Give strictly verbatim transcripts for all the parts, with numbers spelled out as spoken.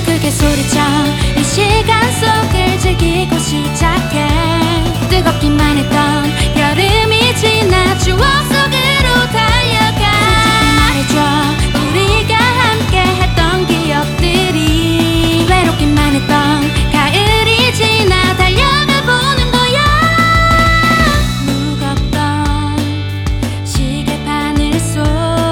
크게 소리쳐 이 시간 속을 즐기고 시작해. 뜨겁기만 했던 여름이 지나 추억 속으로 달려가. 말해줘 우리가 함께 했던 기억들이. 외롭기만 했던 가을이 지나 달려가 보는 거야. 무겁던 시계바늘 속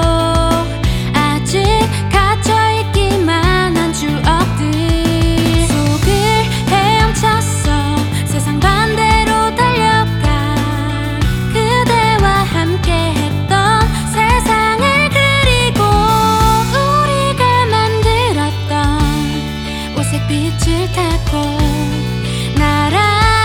아직 갇혀있기만 한 추억들 속을 헤엄쳤어. 세상 반대로 달려가. 그대와 함께 했던 세상을 그리고 우리가 만들었던 오색 빛을 타고 날아올라.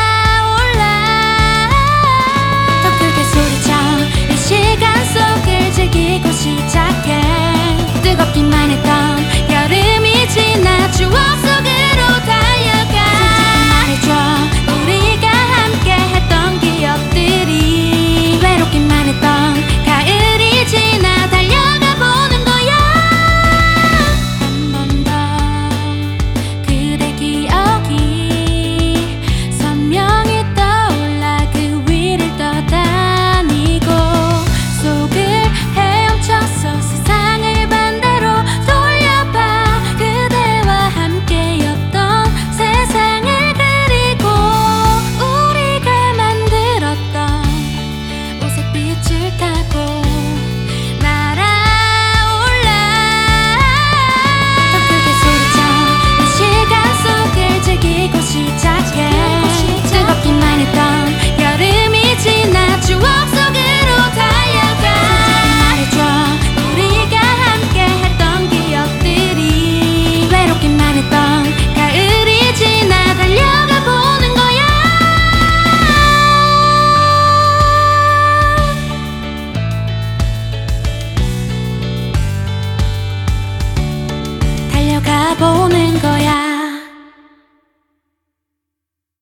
더 크게 소리쳐 이 시간 속을 즐기고 시작해. 뜨겁기만 했던 여름이 지나 추억 속으로 달려가. 말해줘 우리가 함께 했던 기억들이. 외롭기만 했던 가을이 지나 달려가 보는 거야. 한 번 더 그대 기억이 선명히 떠올라. 그 위를 떠다니고 속을 헤엄쳐서 세상을 반대로 돌려봐. 그대와 함께였던 세상을 그리고 우리가 만들었던 오색 빛을 타고 날아올라. 더 크게 소리쳐 이 시간 속을 즐기고 시작해. 뜨겁기만 했던 여름이 지나 추억 속으로 달려가. 말해줘 우리가 함께 했던 기억들이. 외롭기만 했던 가을이 지나 달려가 보는 거야. 달려가 보는 거야.